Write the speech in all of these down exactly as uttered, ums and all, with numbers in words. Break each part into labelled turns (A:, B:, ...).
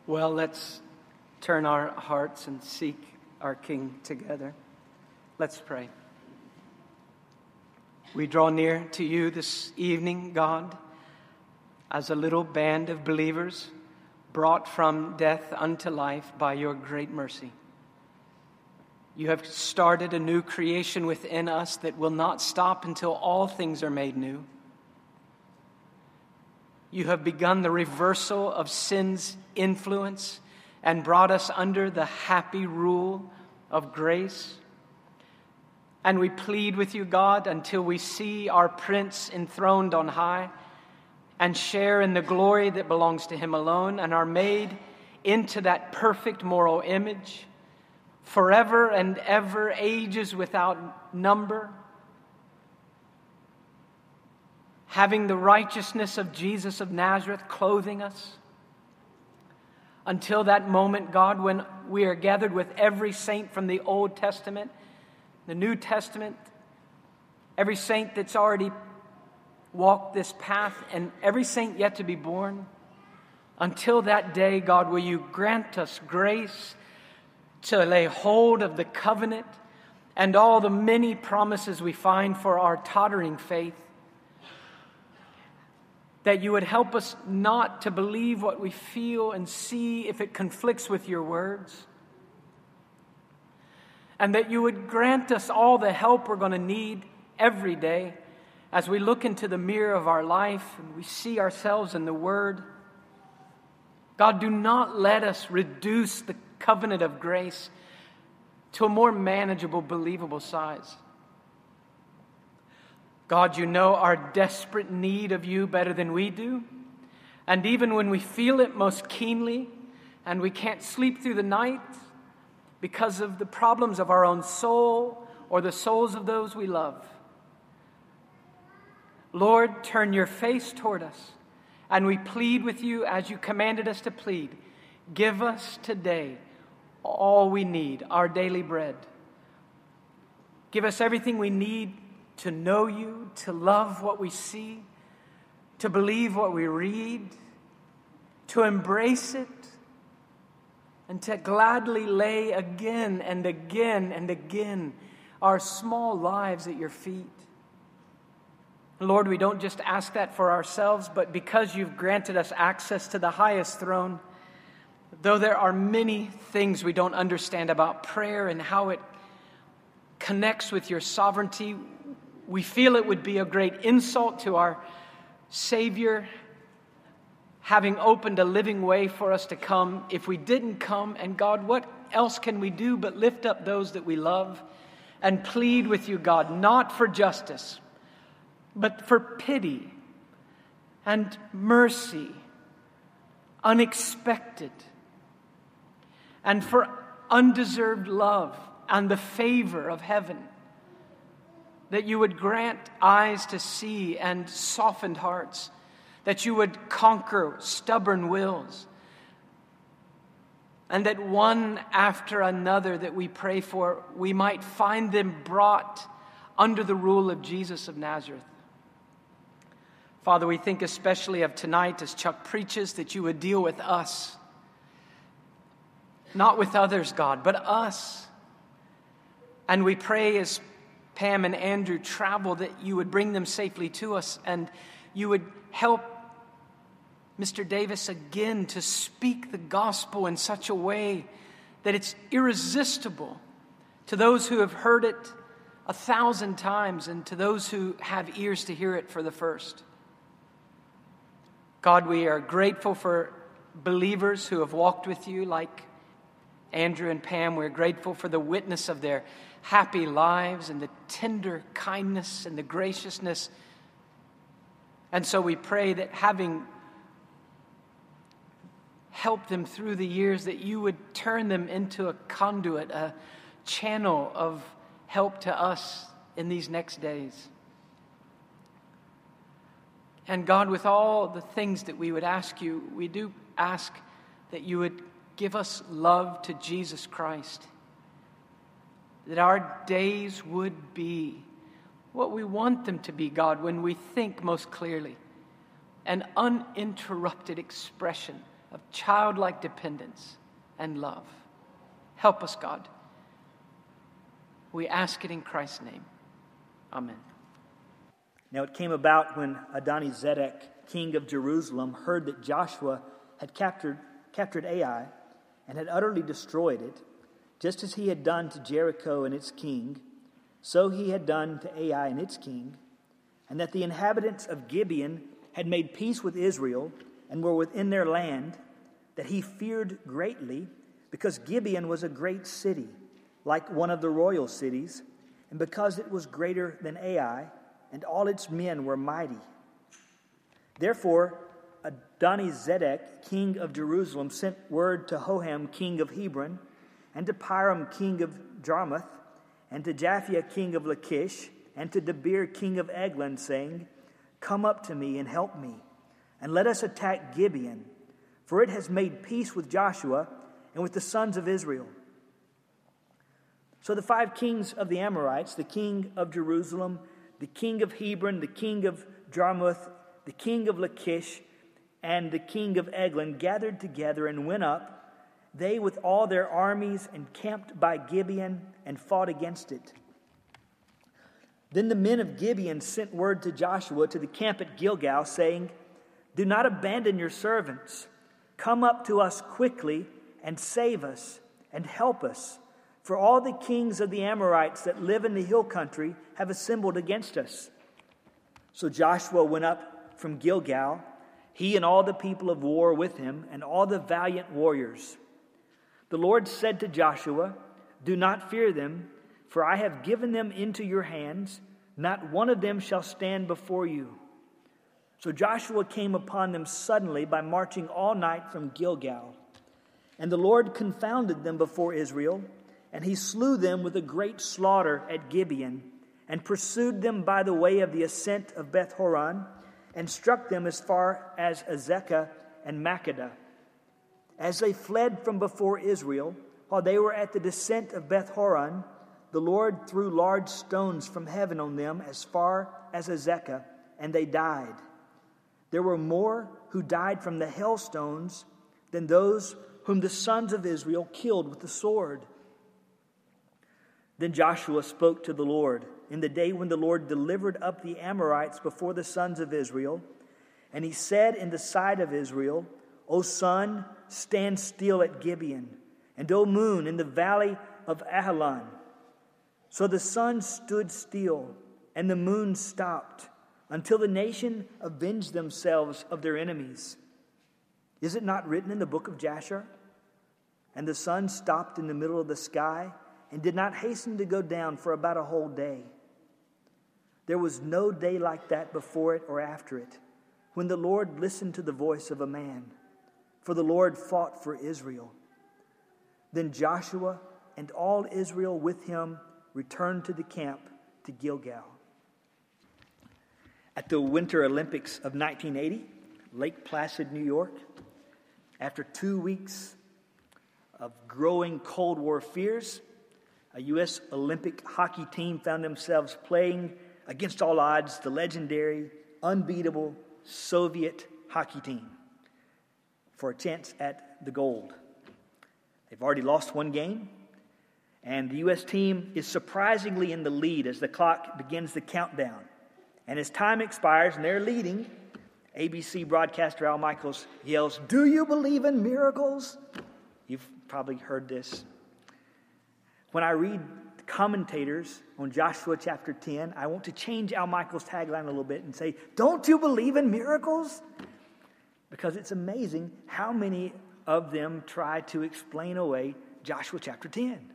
A: Well, let's turn our hearts and seek our King together. Let's pray. We draw near to you this evening, God, as a little band of believers brought from death unto life by your great mercy. You have started a new creation within us that will not stop until all things are made new. You have begun the reversal of sin's influence and brought us under the happy rule of grace. And we plead with you, God, until we see our Prince enthroned on high and share in the glory that belongs to him alone and are made into that perfect moral image forever and ever, ages without number, having the righteousness of Jesus of Nazareth clothing us. Until that moment, God, when we are gathered with every saint from the Old Testament, the New Testament, every saint that's already walked this path, and every saint yet to be born. Until that day, God, will you grant us grace to lay hold of the covenant and all the many promises we find for our tottering faith. That you would help us not to believe what we feel and see if it conflicts with your words. And that you would grant us all the help we're going to need every day as we look into the mirror of our life and we see ourselves in the Word. God, do not let us reduce the covenant of grace to a more manageable, believable size. God, you know our desperate need of you better than we do. And even when we feel it most keenly and we can't sleep through the night because of the problems of our own soul or the souls of those we love, Lord, turn your face toward us, and we plead with you as you commanded us to plead. Give us today all we need, our daily bread. Give us everything we need to know you, to love what we see, to believe what we read, to embrace it, and to gladly lay again and again and again our small lives at your feet. Lord, we don't just ask that for ourselves, but because you've granted us access to the highest throne, though there are many things we don't understand about prayer and how it connects with your sovereignty, we feel it would be a great insult to our Savior, having opened a living way for us to come, if we didn't come. And God, what else can we do but lift up those that we love and plead with you, God, not for justice, but for pity and mercy, unexpected, and for undeserved love and the favor of heaven. That you would grant eyes to see and softened hearts. That you would conquer stubborn wills. And that one after another that we pray for, we might find them brought under the rule of Jesus of Nazareth. Father, we think especially of tonight as Chuck preaches, that you would deal with us. Not with others, God, but us. And we pray as Pam and Andrew travel that you would bring them safely to us, and you would help Mister Davis again to speak the gospel in such a way that it's irresistible to those who have heard it a thousand times and to those who have ears to hear it for the first. God, we are grateful for believers who have walked with you like Andrew and Pam. We're grateful for the witness of their happy lives and the tender kindness and the graciousness. And so we pray that having helped them through the years, that you would turn them into a conduit, a channel of help to us in these next days. And God, with all the things that we would ask you, we do ask that you would give us love to Jesus Christ. That our days would be what we want them to be, God, when we think most clearly. An uninterrupted expression of childlike dependence and love. Help us, God. We ask it in Christ's name. Amen.
B: Now it came about when Adoni-Zedek, king of Jerusalem, heard that Joshua had captured, captured Ai and had utterly destroyed it, just as he had done to Jericho and its king, so he had done to Ai and its king, and that the inhabitants of Gibeon had made peace with Israel and were within their land, that he feared greatly, because Gibeon was a great city, like one of the royal cities, and because it was greater than Ai, and all its men were mighty. Therefore, Adoni-Zedek, king of Jerusalem, sent word to Hoham, king of Hebron, and to Piram, king of Jarmuth, and to Japhia, king of Lachish, and to Debir, king of Eglon, saying, "Come up to me and help me, and let us attack Gibeon, for it has made peace with Joshua and with the sons of Israel." So the five kings of the Amorites, the king of Jerusalem, the king of Hebron, the king of Jarmuth, the king of Lachish, and the king of Eglon gathered together and went up, they with all their armies, and camped by Gibeon and fought against it. Then the men of Gibeon sent word to Joshua to the camp at Gilgal, saying, "Do not abandon your servants. Come up to us quickly and save us and help us. For all the kings of the Amorites that live in the hill country have assembled against us." So Joshua went up from Gilgal, he and all the people of war with him, and all the valiant warriors. The Lord said to Joshua, "Do not fear them, for I have given them into your hands. Not one of them shall stand before you." So Joshua came upon them suddenly by marching all night from Gilgal. And the Lord confounded them before Israel, and he slew them with a great slaughter at Gibeon, and pursued them by the way of the ascent of Beth-horon, and struck them as far as Azekah and Makkedah. As they fled from before Israel, while they were at the descent of Beth-horon, the Lord threw large stones from heaven on them as far as Azekah, and they died. There were more who died from the hailstones than those whom the sons of Israel killed with the sword. Then Joshua spoke to the Lord in the day when the Lord delivered up the Amorites before the sons of Israel. And he said in the sight of Israel, "O sun, stand still at Gibeon, and O moon, in the valley of Ajalon." So the sun stood still, and the moon stopped, until the nation avenged themselves of their enemies. Is it not written in the book of Jasher? And the sun stopped in the middle of the sky, and did not hasten to go down for about a whole day. There was no day like that before it or after it, when the Lord listened to the voice of a man, for the Lord fought for Israel. Then Joshua and all Israel with him returned to the camp to Gilgal. At the Winter Olympics of nineteen eighty, Lake Placid, New York, after two weeks of growing Cold War fears, a U S Olympic hockey team found themselves playing against all odds the legendary, unbeatable Soviet hockey team for a chance at the gold. They've already lost one game, and the U S team is surprisingly in the lead as the clock begins the countdown. And as time expires and they're leading, A B C broadcaster Al Michaels yells, "Do you believe in miracles?" You've probably heard this. When I read commentators on Joshua chapter ten, I want to change Al Michaels' tagline a little bit and say, "Don't you believe in miracles?" Because it's amazing how many of them try to explain away Joshua chapter ten.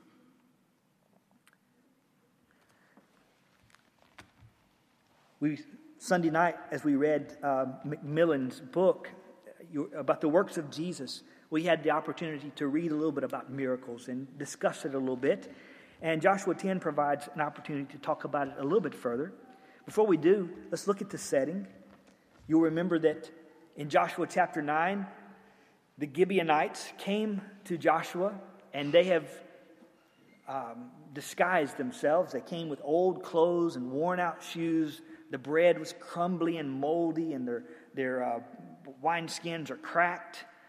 B: We Sunday night, as we read uh, Macmillan's book about the works of Jesus, we had the opportunity to read a little bit about miracles and discuss it a little bit. And Joshua ten provides an opportunity to talk about it a little bit further. Before we do, let's look at the setting. You'll remember that in Joshua chapter nine, the Gibeonites came to Joshua, and they have um, disguised themselves. They came with old clothes and worn-out shoes. The bread was crumbly and moldy, and their, their uh, wineskins are cracked.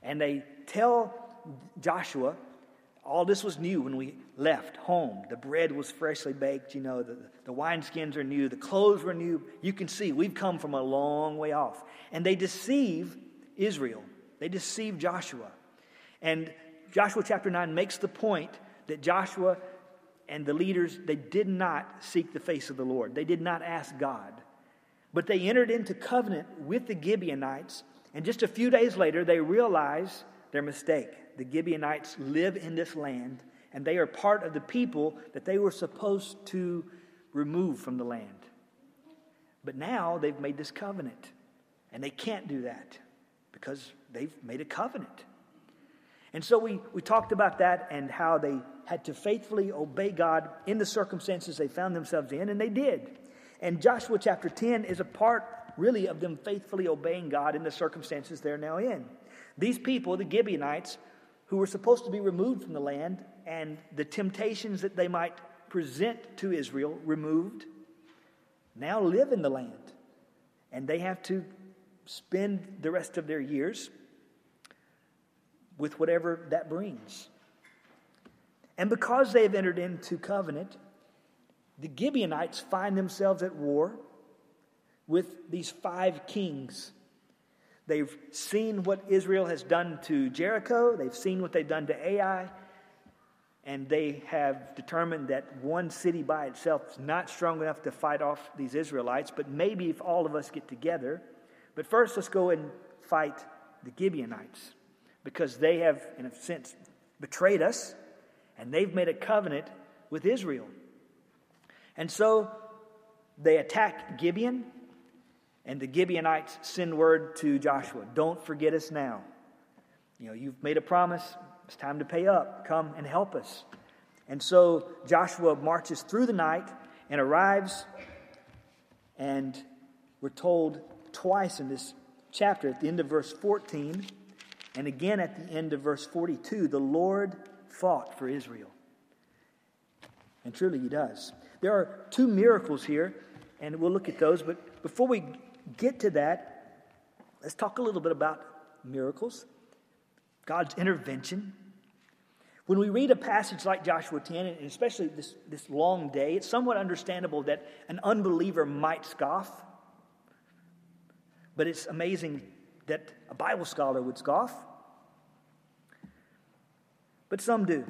B: And they tell Joshua, all this was new when we left home. The bread was freshly baked, you know, the, the wineskins are new, the clothes were new. You can see we've come from a long way off. And they deceive Israel. They deceive Joshua. And Joshua chapter nine makes the point that Joshua and the leaders, they did not seek the face of the Lord. They did not ask God. But they entered into covenant with the Gibeonites, and just a few days later, they realize their mistake. The Gibeonites live in this land, and they are part of the people that they were supposed to remove from the land. But now they've made this covenant, and they can't do that because they've made a covenant. And so we, we talked about that and how they had to faithfully obey God in the circumstances they found themselves in, and they did. And Joshua chapter ten is a part, really, of them faithfully obeying God in the circumstances they're now in. These people, the Gibeonites, who were supposed to be removed from the land, and the temptations that they might present to Israel removed, now live in the land. And they have to spend the rest of their years with whatever that brings. And because they have entered into covenant, the Gibeonites find themselves at war with these five kings. They've seen what Israel has done to Jericho. They've seen what they've done to Ai. And they have determined that one city by itself is not strong enough to fight off these Israelites. But maybe if all of us get together. But first, let's go and fight the Gibeonites, because they have, in a sense, betrayed us, and they've made a covenant with Israel. And so they attack Gibeon, and the Gibeonites send word to Joshua, don't forget us now. You know, you've made a promise, it's time to pay up. Come and help us. And so Joshua marches through the night and arrives, and we're told twice in this chapter, at the end of verse fourteen, and again at the end of verse forty-two, the Lord fought for Israel. And truly he does. There are two miracles here, and we'll look at those. But before we get to that, let's talk a little bit about miracles, God's intervention. When we read a passage like Joshua ten, and especially this, this long day, it's somewhat understandable that an unbeliever might scoff. But it's amazing that a Bible scholar would scoff. But some do.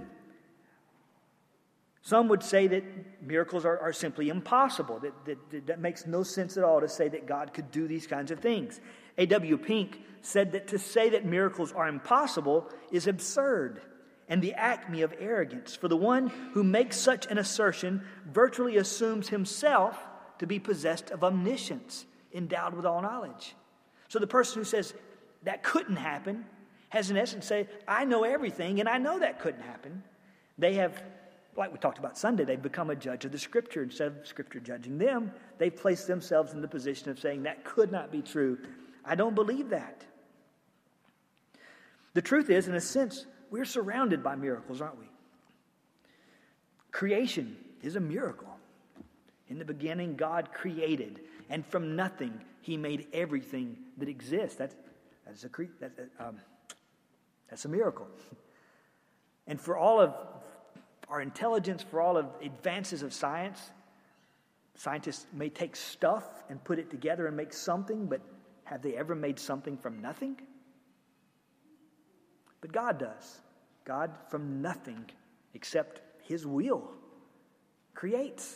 B: Some would say that miracles are, are simply impossible. That, that, that makes no sense at all to say that God could do these kinds of things. A W Pink said that to say that miracles are impossible is absurd and the acme of arrogance. For the one who makes such an assertion virtually assumes himself to be possessed of omniscience, endowed with all knowledge. So the person who says that couldn't happen has in essence said, I know everything and I know that couldn't happen. They have, like we talked about Sunday, they've become a judge of the Scripture. Instead of Scripture judging them, they've placed themselves in the position of saying that could not be true. I don't believe that. The truth is, in a sense, we're surrounded by miracles, aren't we? Creation is a miracle. In the beginning, God created, and from nothing, He made everything that exists. That's, that's, a, that, um, that's a miracle. And for all of our intelligence, for all of advances of science, scientists may take stuff and put it together and make something, but have they ever made something from nothing? But God does. God, from nothing except His will, creates.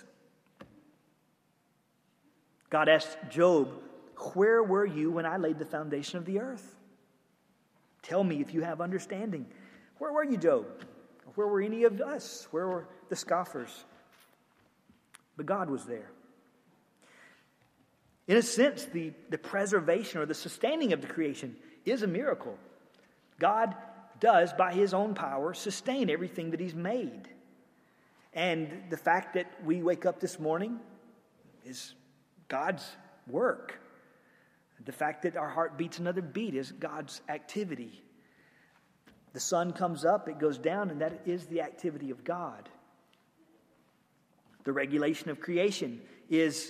B: God asked Job, where were you when I laid the foundation of the earth? Tell me if you have understanding. Where were you, Job? Where were any of us? Where were the scoffers? But God was there. In a sense, the, the preservation or the sustaining of the creation is a miracle. God does, by His own power, sustain everything that He's made. And the fact that we wake up this morning is God's work. The fact that our heart beats another beat is God's activity. The sun comes up, it goes down, and that is the activity of God. The regulation of creation is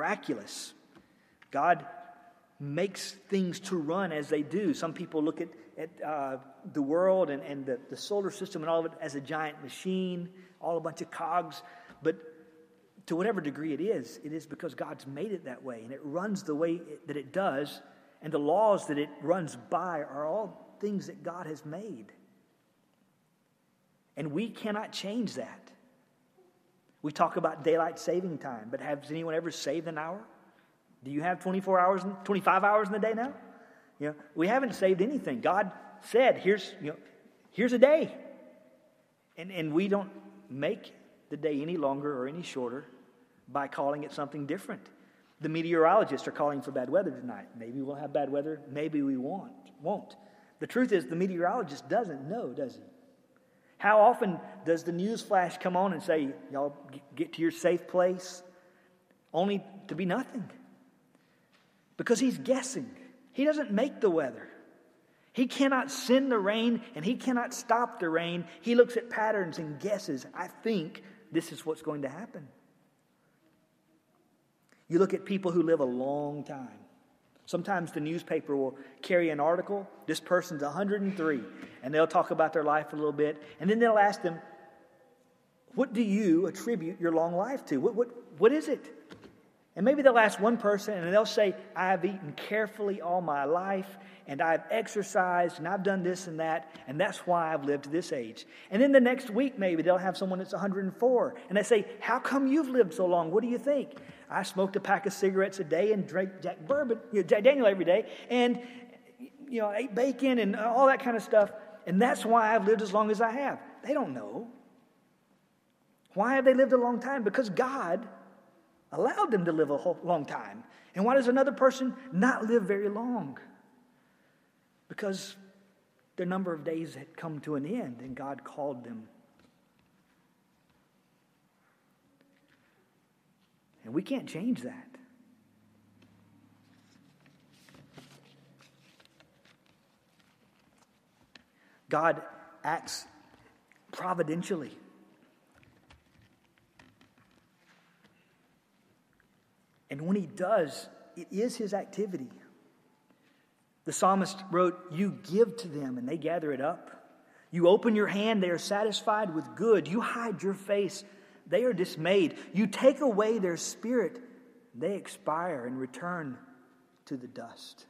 B: miraculous. God makes things to run as they do. Some people look at at uh, the world and, and the, the solar system and all of it as a giant machine, all a bunch of cogs. But to whatever degree it is, it is because God's made it that way, and it runs the way it, that it does, and the laws that it runs by are all things that God has made. And we cannot change that. We talk about daylight saving time, but has anyone ever saved an hour? Do you have twenty-four hours, twenty-five hours in the day now? You know, we haven't saved anything. God said, here's, you know, here's a day. And, and we don't make the day any longer or any shorter by calling it something different. The meteorologists are calling for bad weather tonight. Maybe we'll have bad weather. Maybe we won't. won't. The truth is, the meteorologist doesn't know, does he? How often does the news flash come on and say, y'all get to your safe place, only to be nothing? Because he's guessing. He doesn't make the weather. He cannot send the rain, and he cannot stop the rain. He looks at patterns and guesses. I think this is what's going to happen. You look at people who live a long time. Sometimes the newspaper will carry an article, this person's one hundred three, and they'll talk about their life a little bit, and then they'll ask them, what do you attribute your long life to? What, what, what is it? And maybe they'll ask one person, and they'll say, I've eaten carefully all my life, and I've exercised, and I've done this and that, and that's why I've lived to this age. And then the next week, maybe they'll have someone that's one hundred four, and they say, how come you've lived so long? What do you think? I smoked a pack of cigarettes a day and drank Jack Bourbon, you know, Jack Daniel every day, and you know, ate bacon and all that kind of stuff, and that's why I've lived as long as I have. They don't know. Why have they lived a long time? Because God allowed them to live a whole long time. And why does another person not live very long? Because their number of days had come to an end, and God called them. And we can't change that. God acts providentially. And when he does, it is his activity. The psalmist wrote, you give to them and they gather it up. You open your hand, they are satisfied with good. You hide your face, they are dismayed. You take away their spirit, they expire and return to the dust.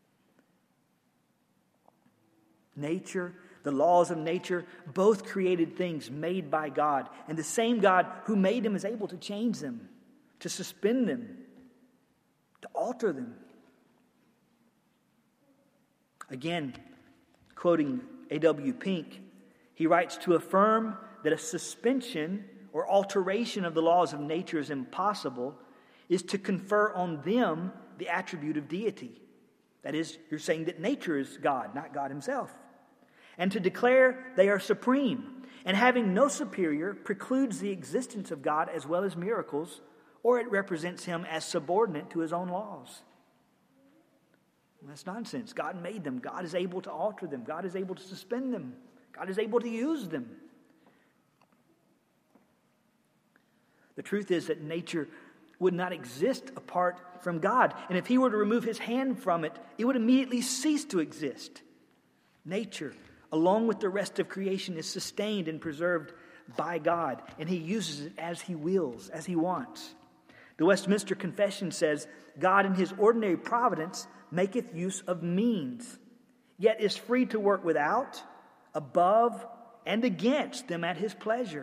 B: Nature, the laws of nature, both created things made by God. And the same God who made them is able to change them, to suspend them, to alter them. Again, quoting A W Pink, he writes, to affirm that a suspension or alteration of the laws of nature is impossible is to confer on them the attribute of deity. That is, you're saying that nature is God, not God himself. And to declare they are supreme, and having no superior precludes the existence of God as well as miracles, or it represents him as subordinate to his own laws. Well, that's nonsense. God made them. God is able to alter them. God is able to suspend them. God is able to use them. The truth is that nature would not exist apart from God. And if he were to remove his hand from it, it would immediately cease to exist. Nature, along with the rest of creation, is sustained and preserved by God. And he uses it as he wills, as he wants. The Westminster Confession says, God in his ordinary providence maketh use of means, yet is free to work without, above, and against them at his pleasure.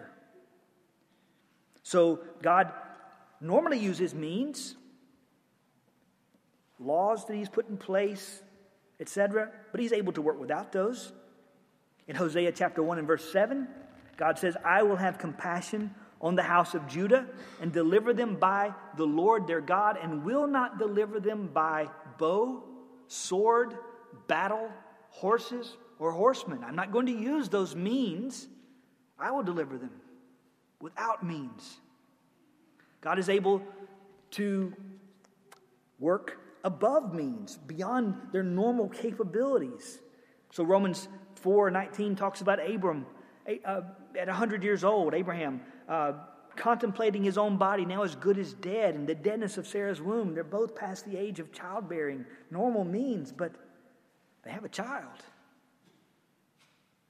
B: So God normally uses means, laws that he's put in place, et cetera, but he's able to work without those. In Hosea chapter one and verse seven, God says, I will have compassion on the house of Judah and deliver them by the Lord their God, and will not deliver them by bow, sword, battle, horses, or horsemen. I'm not going to use those means. I will deliver them without means. God is able to work above means, beyond their normal capabilities. So Romans four nineteen talks about Abram uh, at one hundred years old, Abraham, uh, contemplating his own body now as good as dead, and the deadness of Sarah's womb. They're both past the age of childbearing, normal means, but they have a child.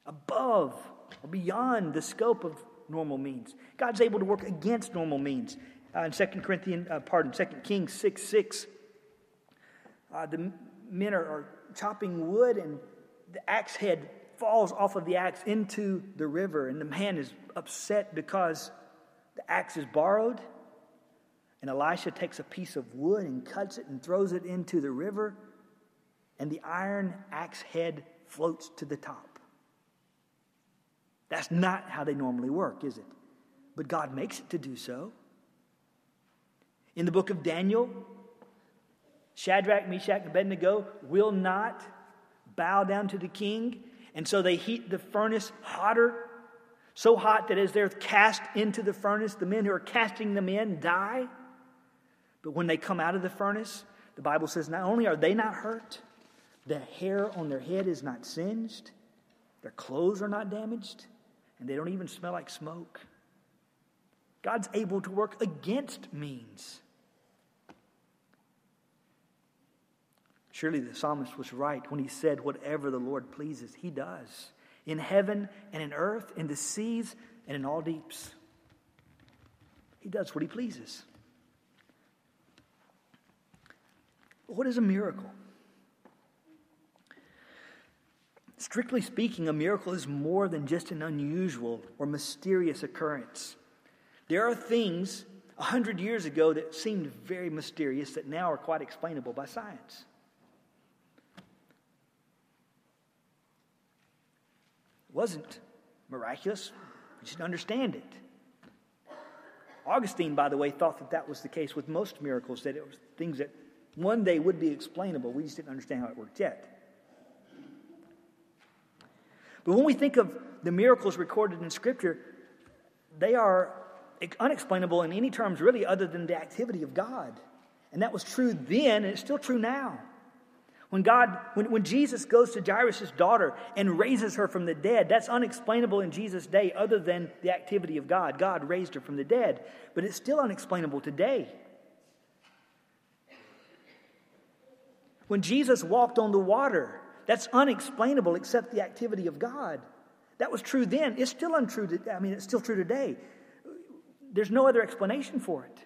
B: above or beyond the scope of normal means. God's able to work against normal means. Uh, in Second Corinthians, uh, pardon, Second Kings six six, uh, the men are, are chopping wood, and the axe head falls off of the axe into the river, and the man is upset because the axe is borrowed. And Elisha takes a piece of wood and cuts it and throws it into the river, and the iron axe head floats to the top. That's not how they normally work, is it? But God makes it to do so. In the book of Daniel, Shadrach, Meshach, and Abednego will not bow down to the king, and so they heat the furnace hotter, so hot that as they're cast into the furnace, the men who are casting them in die. But when they come out of the furnace, the Bible says not only are they not hurt, the hair on their head is not singed, their clothes are not damaged, and they don't even smell like smoke. God's able to work against means. Surely the psalmist was right when he said, whatever the Lord pleases, he does. In heaven and in earth, in the seas and in all deeps. He does what he pleases. What is a miracle? Strictly speaking, a miracle is more than just an unusual or mysterious occurrence. There are things a hundred years ago that seemed very mysterious that now are quite explainable by science. It wasn't miraculous. You should understand it. Augustine, by the way, thought that that was the case with most miracles, that it was things that one day would be explainable. We just didn't understand how it worked yet. But when we think of the miracles recorded in Scripture, they are unexplainable in any terms really other than the activity of God. And that was true then, and it's still true now. When God, when, when Jesus goes to Jairus' daughter and raises her from the dead, that's unexplainable in Jesus' day other than the activity of God. God raised her from the dead. But it's still unexplainable today. When Jesus walked on the water, that's unexplainable except the activity of God. That was true then. It's still untrue. To, I mean, it's still true today. There's no other explanation for it.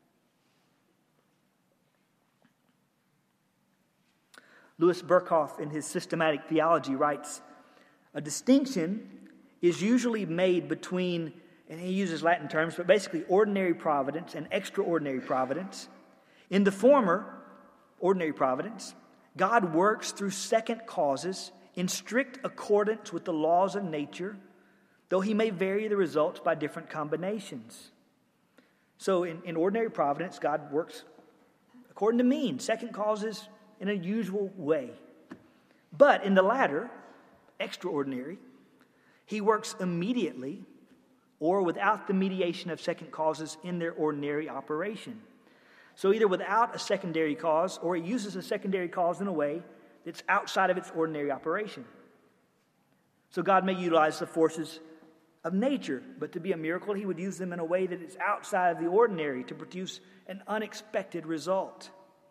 B: Louis Berkhoff, in his Systematic Theology, writes, a distinction is usually made between, and he uses Latin terms, but basically ordinary providence and extraordinary providence. In the former, ordinary providence, God works through second causes in strict accordance with the laws of nature, though he may vary the results by different combinations. So in, in ordinary providence, God works according to means, second causes in a usual way. But in the latter, extraordinary, he works immediately or without the mediation of second causes in their ordinary operation. So either without a secondary cause, or he uses a secondary cause in a way that's outside of its ordinary operation. So God may utilize the forces of nature, but to be a miracle, he would use them in a way that is outside of the ordinary to produce an unexpected result.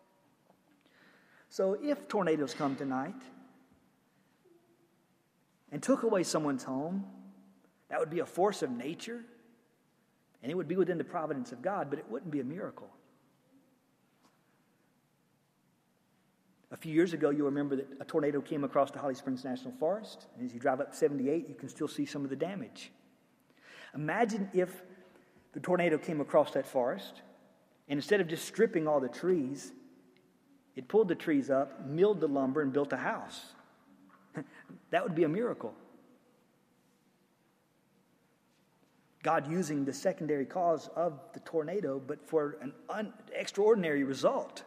B: So if tornadoes come tonight and took away someone's home, that would be a force of nature, and it would be within the providence of God, but it wouldn't be a miracle. A few years ago, you'll remember that a tornado came across the Holly Springs National Forest, and as you drive up seventy-eight, you can still see some of the damage. Imagine if the tornado came across that forest, and instead of just stripping all the trees, it pulled the trees up, milled the lumber, and built a house. That would be a miracle. God using the secondary cause of the tornado, but for an un- extraordinary result.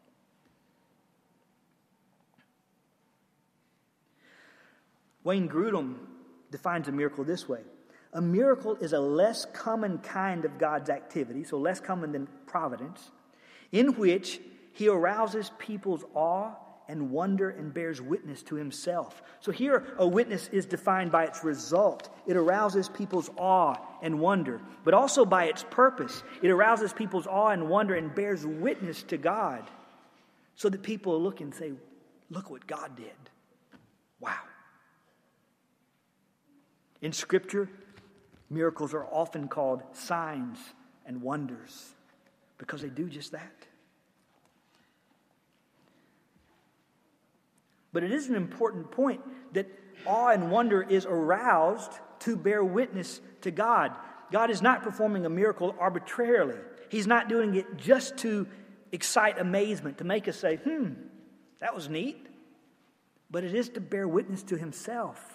B: Wayne Grudem defines a miracle this way. A miracle is a less common kind of God's activity, so less common than providence, in which he arouses people's awe and wonder and bears witness to himself. So here a witness is defined by its result. It arouses people's awe and wonder, but also by its purpose. It arouses people's awe and wonder and bears witness to God, so that people look and say, look what God did. Wow. In Scripture, miracles are often called signs and wonders because they do just that. But it is an important point that awe and wonder is aroused to bear witness to God. God is not performing a miracle arbitrarily. He's not doing it just to excite amazement, to make us say, hmm, that was neat. But it is to bear witness to himself.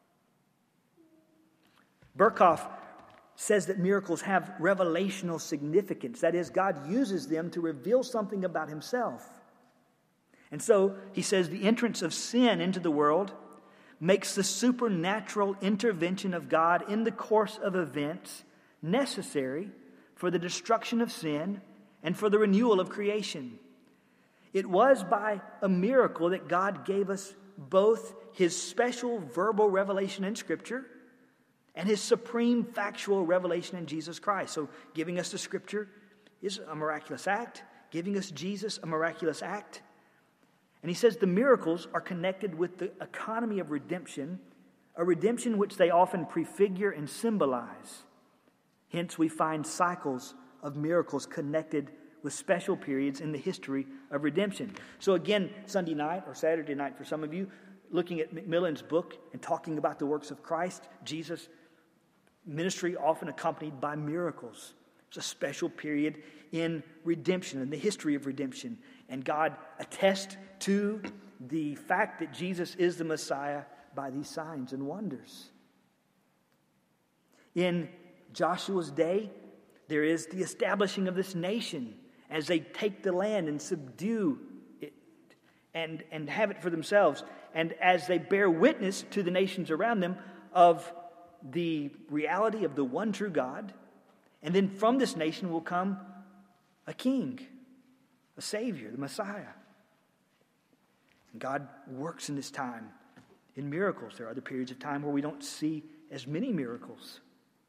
B: Berkhoff says that miracles have revelational significance. That is, God uses them to reveal something about himself. And so, he says, the entrance of sin into the world makes the supernatural intervention of God in the course of events necessary for the destruction of sin and for the renewal of creation. It was by a miracle that God gave us both his special verbal revelation in Scripture and his supreme factual revelation in Jesus Christ. So giving us the Scripture is a miraculous act. Giving us Jesus, a miraculous act. And he says the miracles are connected with the economy of redemption, a redemption which they often prefigure and symbolize. Hence, we find cycles of miracles connected with special periods in the history of redemption. So again, Sunday night or Saturday night for some of you, looking at Macmillan's book and talking about the works of Christ, Jesus' ministry often accompanied by miracles. It's a special period in redemption, in the history of redemption. And God attests to the fact that Jesus is the Messiah by these signs and wonders. In Joshua's day, there is the establishing of this nation as they take the land and subdue it and, and have it for themselves. And as they bear witness to the nations around them of the reality of the one true God. And then from this nation will come a king, a Savior, the Messiah. And God works in this time in miracles. There are other periods of time where we don't see as many miracles.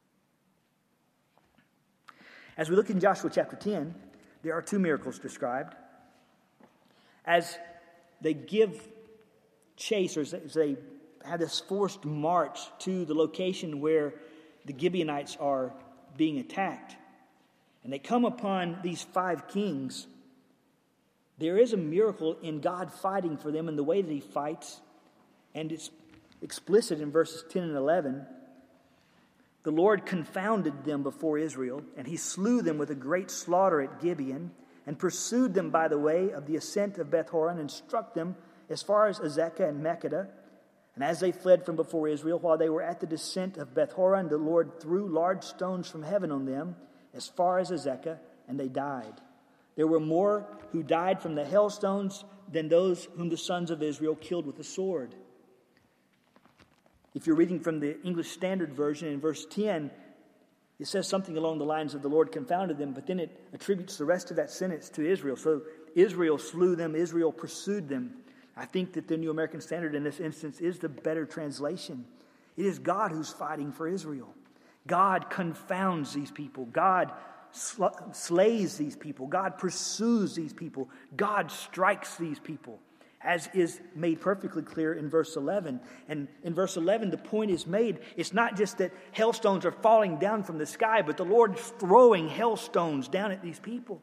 B: As we look in Joshua chapter ten, there are two miracles described. As they give chase, or as they have this forced march to the location where the Gibeonites are being attacked, and they come upon these five kings, there is a miracle in God fighting for them and the way that he fights, and it's explicit in verses ten and eleven. The Lord confounded them before Israel, and he slew them with a great slaughter at Gibeon, and pursued them by the way of the ascent of Beth-horon, and struck them as far as Azekah and Makkedah. And as they fled from before Israel, while they were at the descent of Beth-horon, the Lord threw large stones from heaven on them, as far as Azekah, and they died. There were more who died from the hailstones than those whom the sons of Israel killed with the sword. If you're reading from the English Standard Version, in verse ten, it says something along the lines of the Lord confounded them, but then it attributes the rest of that sentence to Israel. So Israel slew them, Israel pursued them. I think that the New American Standard in this instance is the better translation. It is God who's fighting for Israel. God confounds these people. God sl- slays these people. God pursues these people. God strikes these people, as is made perfectly clear in verse eleven. And in verse eleven, the point is made. It's not just that hailstones are falling down from the sky, but the Lord's throwing hailstones down at these people.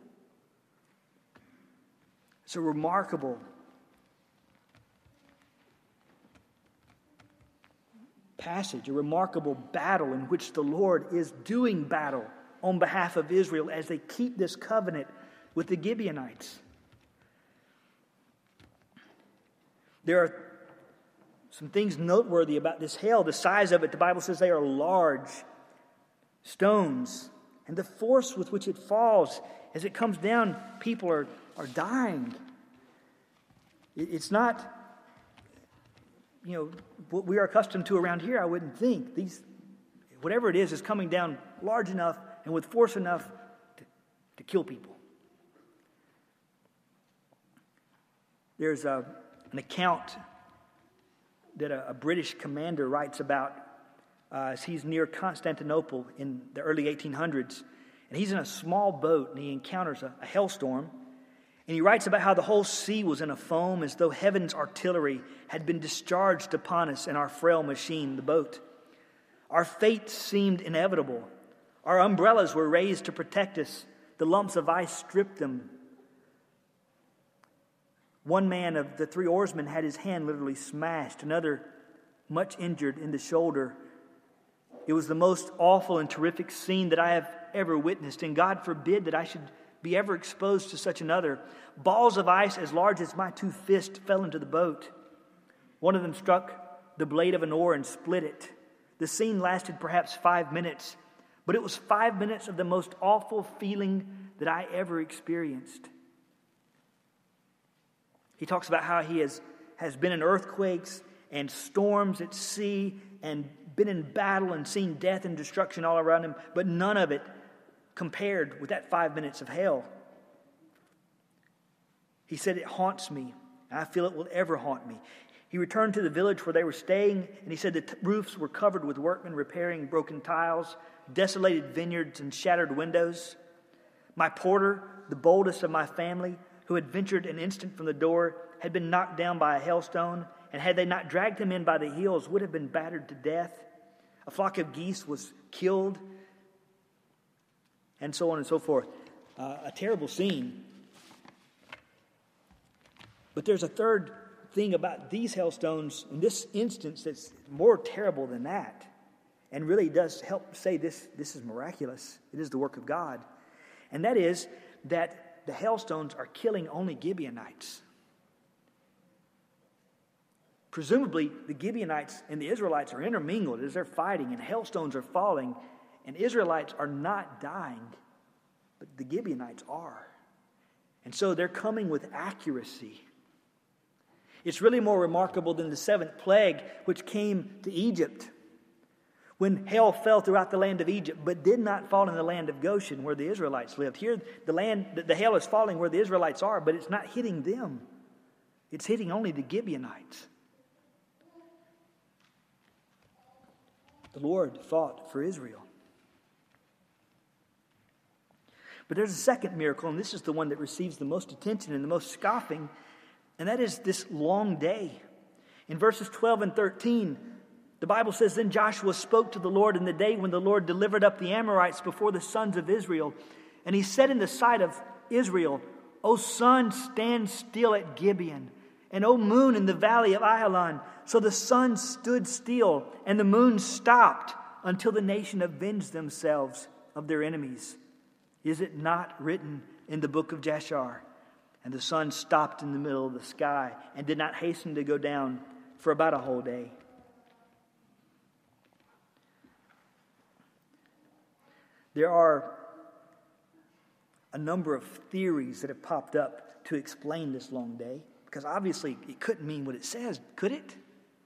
B: It's a remarkable passage, a remarkable battle in which the Lord is doing battle on behalf of Israel as they keep this covenant with the Gibeonites. There are some things noteworthy about this hail. The size of it, the Bible says they are large stones. And the force with which it falls, as it comes down, people are, are dying. It's not, you know, what we are accustomed to around here, I wouldn't think. These, whatever it is, is coming down large enough and with force enough to, to kill people. There's a, an account that a, a British commander writes about uh, as he's near Constantinople in the early eighteen hundreds. And he's in a small boat and he encounters a, a hailstorm. And he writes about how the whole sea was in a foam as though heaven's artillery had been discharged upon us in our frail machine, the boat. Our fate seemed inevitable. Our umbrellas were raised to protect us. The lumps of ice stripped them. One man of the three oarsmen had his hand literally smashed, another much injured in the shoulder. It was the most awful and terrific scene that I have ever witnessed, and God forbid that I should be ever exposed to such another. Balls of ice as large as my two fists fell into the boat. One of them struck the blade of an oar and split it. The scene lasted perhaps five minutes, but it was five minutes of the most awful feeling that I ever experienced. He talks about how he has, has been in earthquakes and storms at sea and been in battle and seen death and destruction all around him, but none of it compared with that five minutes of hell. He said, it haunts me, and I feel it will ever haunt me. He returned to the village where they were staying, and he said the t- roofs were covered with workmen repairing broken tiles, desolated vineyards, and shattered windows. My porter, the boldest of my family, who had ventured an instant from the door, had been knocked down by a hailstone, and had they not dragged him in by the heels, would have been battered to death. A flock of geese was killed, and so on and so forth. Uh, a terrible scene. But there's a third thing about these hailstones in this instance that's more terrible than that, and really does help say this, this is miraculous. It is the work of God. And that is that the hailstones are killing only Gibeonites. Presumably, the Gibeonites and the Israelites are intermingled as they're fighting, and hailstones are falling, and Israelites are not dying, but the Gibeonites are. And so they're coming with accuracy. It's really more remarkable than the seventh plague, which came to Egypt, when hail fell throughout the land of Egypt, but did not fall in the land of Goshen, where the Israelites lived. Here, the land, the hail is falling where the Israelites are, but it's not hitting them. It's hitting only the Gibeonites. The Lord fought for Israel. But there's a second miracle, and this is the one that receives the most attention and the most scoffing, and that is this long day. In verses twelve and thirteen, the Bible says, then Joshua spoke to the Lord in the day when the Lord delivered up the Amorites before the sons of Israel. And he said in the sight of Israel, O sun, stand still at Gibeon, and O moon in the valley of Ajalon. So the sun stood still, and the moon stopped until the nation avenged themselves of their enemies. Is it not written in the book of Jashar? And the sun stopped in the middle of the sky and did not hasten to go down for about a whole day. There are a number of theories that have popped up to explain this long day, because obviously it couldn't mean what it says, could it?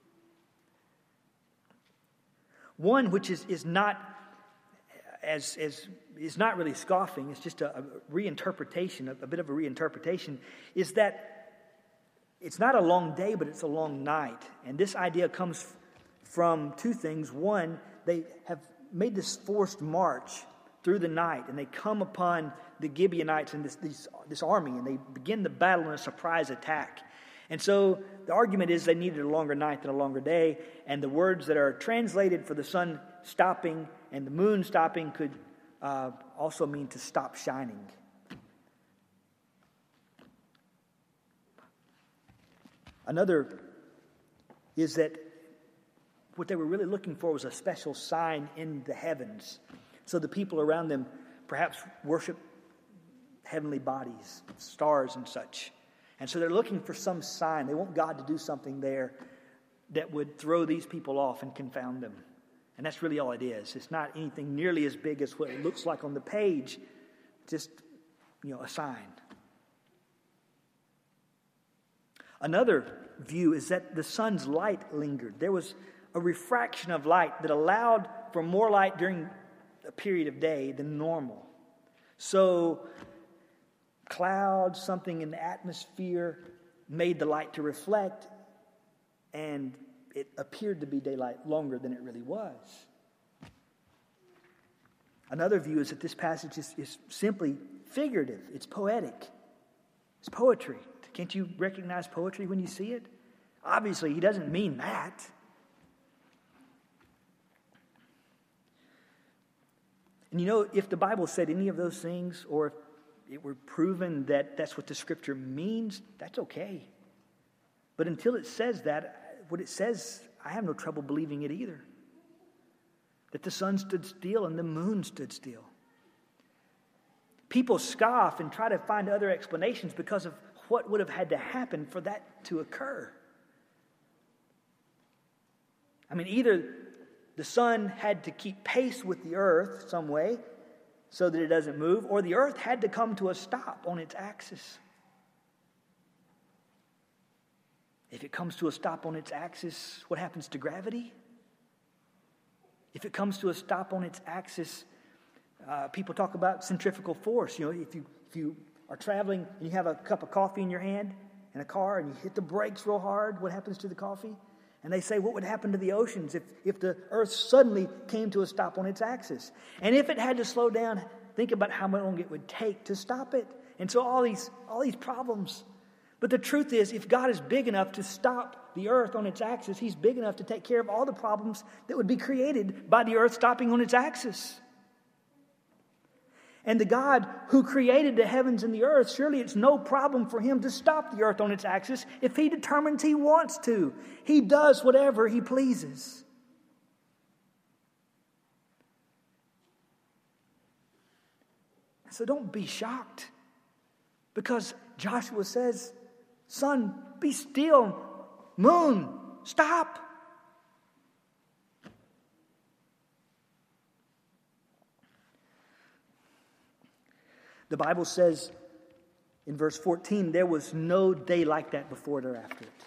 B: One, which is, is not as, as is not really scoffing, it's just a, a reinterpretation, a, a bit of a reinterpretation, is that it's not a long day, but it's a long night. And this idea comes from two things. One, they have made this forced march through the night, and they come upon the Gibeonites and this, this, this army, and they begin the battle in a surprise attack. And so the argument is they needed a longer night than a longer day, and the words that are translated for the sun stopping and the moon stopping could uh, also mean to stop shining. Another is that what they were really looking for was a special sign in the heavens. So the people around them perhaps worship heavenly bodies, stars and such. And so they're looking for some sign. They want God to do something there that would throw these people off and confound them. And that's really all it is. It's not anything nearly as big as what it looks like on the page. Just, you know, a sign. Another view is that the sun's light lingered. There was a refraction of light that allowed for more light during a period of day than normal. So clouds, something in the atmosphere made the light to reflect, and it appeared to be daylight longer than it really was. Another view is that this passage is, is simply figurative. It's poetic. It's poetry. Can't you recognize poetry when you see it? Obviously, he doesn't mean that. And you know, if the Bible said any of those things, or if it were proven that that's what the Scripture means, that's okay. But until it says that, what it says, I have no trouble believing it either. That the sun stood still and the moon stood still. People scoff and try to find other explanations because of what would have had to happen for that to occur. I mean, either the sun had to keep pace with the earth some way so that it doesn't move, or the earth had to come to a stop on its axis. If it comes to a stop on its axis, what happens to gravity? If it comes to a stop on its axis, uh, people talk about centrifugal force. You know, if you if you are traveling and you have a cup of coffee in your hand in a car and you hit the brakes real hard, what happens to the coffee? And they say, what would happen to the oceans if, if the earth suddenly came to a stop on its axis? And if it had to slow down, think about how long it would take to stop it. And so all these all these problems. But the truth is, if God is big enough to stop the earth on its axis, He's big enough to take care of all the problems that would be created by the earth stopping on its axis. And the God who created the heavens and the earth, surely it's no problem for Him to stop the earth on its axis if He determines He wants to. He does whatever He pleases. So don't be shocked, because Joshua says, sun, be still. Moon, stop. The Bible says in verse fourteen, there was no day like that before it or after it.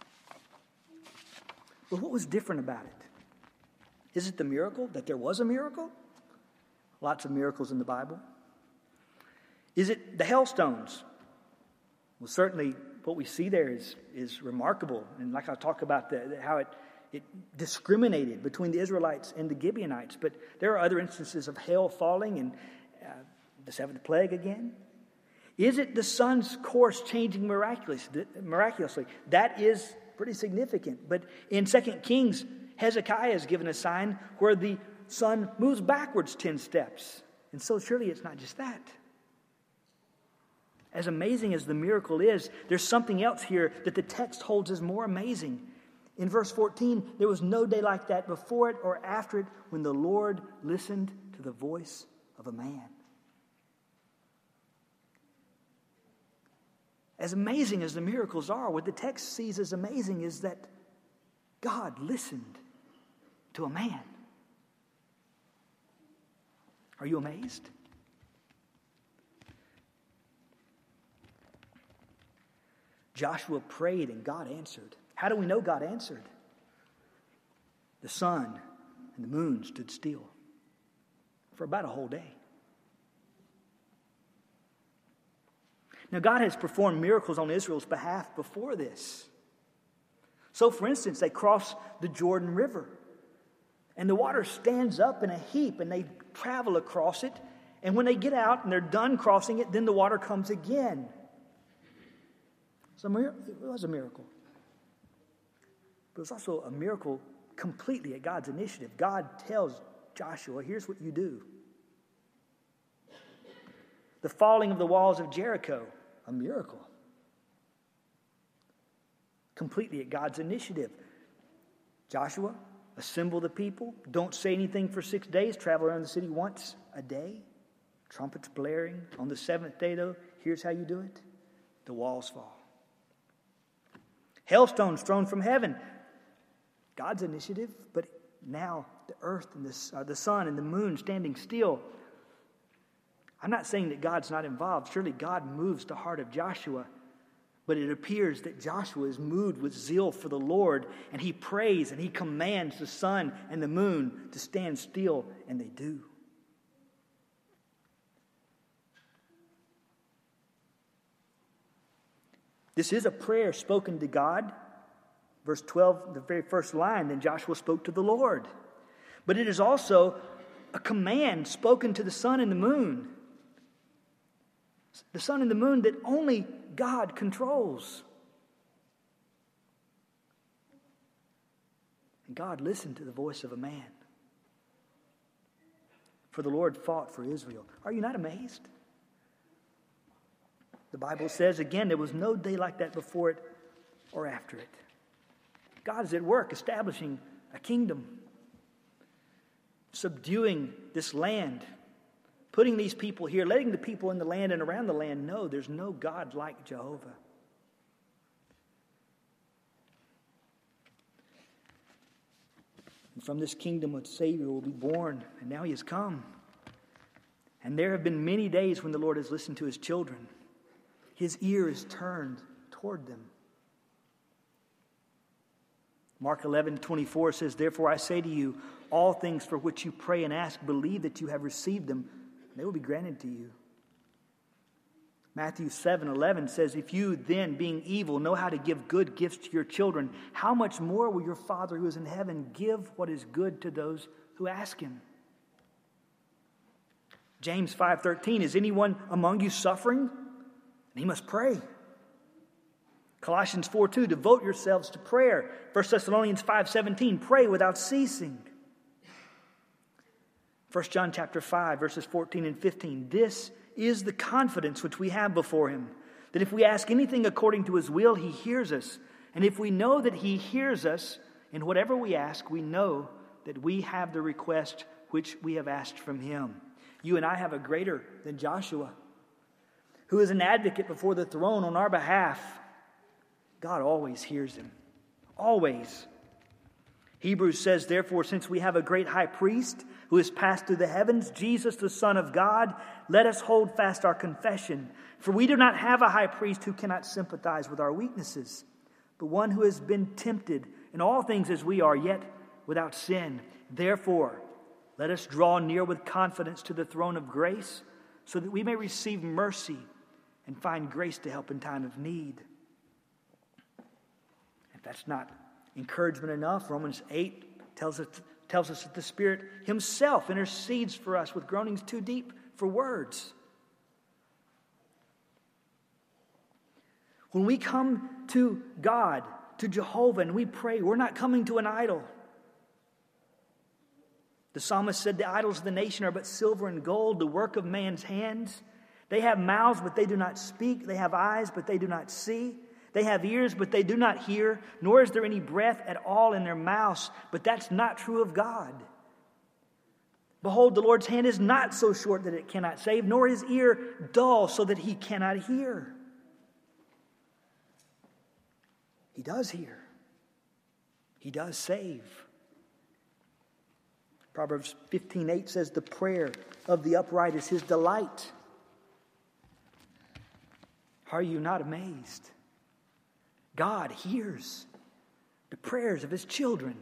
B: Well, what was different about it? Is it the miracle, that there was a miracle? Lots of miracles in the Bible. Is it the hailstones? Well, certainly what we see there is, is remarkable. And like I talk about the, how it, it discriminated between the Israelites and the Gibeonites. But there are other instances of hail falling and uh, the seventh plague again. Is it the sun's course changing miraculously? miraculously? That is pretty significant. But in Second Kings, Hezekiah is given a sign where the sun moves backwards ten steps. And so surely it's not just that. As amazing as the miracle is, there's something else here that the text holds as more amazing. In verse fourteen, there was no day like that before it or after it when the Lord listened to the voice of a man. As amazing as the miracles are, what the text sees as amazing is that God listened to a man. Are you amazed? Joshua prayed and God answered. How do we know God answered? The sun and the moon stood still for about a whole day. Now, God has performed miracles on Israel's behalf before this. So, for instance, they cross the Jordan River, and the water stands up in a heap, and they travel across it. And when they get out and they're done crossing it, then the water comes again. So it was a miracle. But it was also a miracle completely at God's initiative. God tells Joshua, here's what you do. The falling of the walls of Jericho, a miracle. Completely at God's initiative. Joshua, assemble the people. Don't say anything for six days. Travel around the city once a day. Trumpets blaring. On the seventh day, though, here's how you do it. The walls fall. Hailstones thrown from heaven. God's initiative, but now the earth and the, uh, the sun and the moon standing still. I'm not saying that God's not involved. Surely God moves the heart of Joshua. But it appears that Joshua is moved with zeal for the Lord, and he prays and he commands the sun and the moon to stand still, and they do. This is a prayer spoken to God. Verse twelve, the very first line, then Joshua spoke to the Lord. But it is also a command spoken to the sun and the moon. The sun and the moon that only God controls. And God listened to the voice of a man. for the Lord fought for Israel. Are you not amazed? The Bible says, again, there was no day like that before it or after it. God is at work establishing a kingdom, subduing this land, putting these people here, letting the people in the land and around the land know there's no God like Jehovah. And from this kingdom a Savior will be born, and now he has come. And there have been many days when the Lord has listened to his children. His ear is turned toward them. Mark eleven twenty-four says, "Therefore I say to you, all things for which you pray and ask, believe that you have received them, and they will be granted to you." Matthew seven eleven says, "If you then, being evil, know how to give good gifts to your children, how much more will your Father who is in heaven give what is good to those who ask him?" James five thirteen, "Is anyone among you suffering? And he must pray." Colossians four two, "Devote yourselves to prayer." First Thessalonians five seventeen, "Pray without ceasing." First John chapter five, verses fourteen and fifteen, "This is the confidence which we have before him, that if we ask anything according to his will, he hears us. And if we know that he hears us in whatever we ask, we know that we have the request which we have asked from him." You and I have a greater than Joshua, who is an advocate before the throne on our behalf. God always hears him. Always. Hebrews says, "Therefore, since we have a great high priest who has passed through the heavens, Jesus, the Son of God, let us hold fast our confession. For we do not have a high priest who cannot sympathize with our weaknesses, but one who has been tempted in all things as we are, yet without sin. Therefore, let us draw near with confidence to the throne of grace, so that we may receive mercy and find grace to help in time of need." If that's not encouragement enough, Romans eight tells us, tells us that the Spirit himself intercedes for us with groanings too deep for words. When we come to God, to Jehovah, and we pray, we're not coming to an idol. The psalmist said, "The idols of the nation are but silver and gold, the work of man's hands. They have mouths, but they do not speak. They have eyes, but they do not see. They have ears, but they do not hear, nor is there any breath at all in their mouths." But that's not true of God. "Behold, the Lord's hand is not so short that it cannot save, nor his ear dull so that he cannot hear." He does hear. He does save. Proverbs fifteen eight says, "The prayer of the upright is his delight." Are you not amazed? God hears the prayers of his children.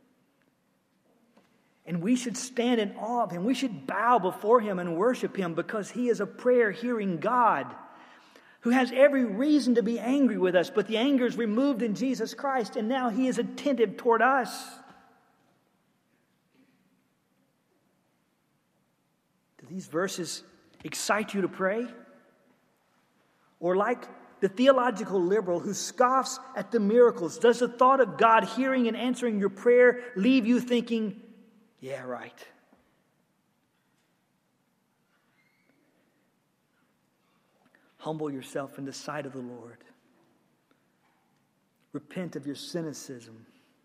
B: And we should stand in awe of him. We should bow before him and worship him, because he is a prayer-hearing God who has every reason to be angry with us, but the anger is removed in Jesus Christ, and now he is attentive toward us. Do these verses excite you to pray? Or like the theological liberal who scoffs at the miracles, does the thought of God hearing and answering your prayer leave you thinking, "Yeah, right"? Humble yourself in the sight of the Lord. Repent of your cynicism.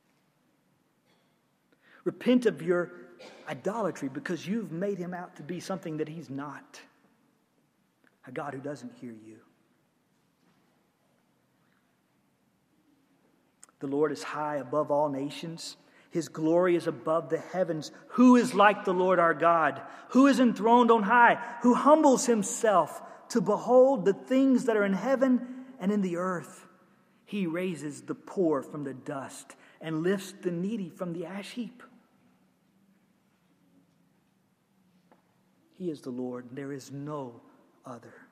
B: Repent of your idolatry, because you've made him out to be something that he's not. A God who doesn't hear you. The Lord is high above all nations. His glory is above the heavens. Who is like the Lord our God? Who is enthroned on high? Who humbles himself to behold the things that are in heaven and in the earth? He raises the poor from the dust and lifts the needy from the ash heap. He is the Lord. There is no other.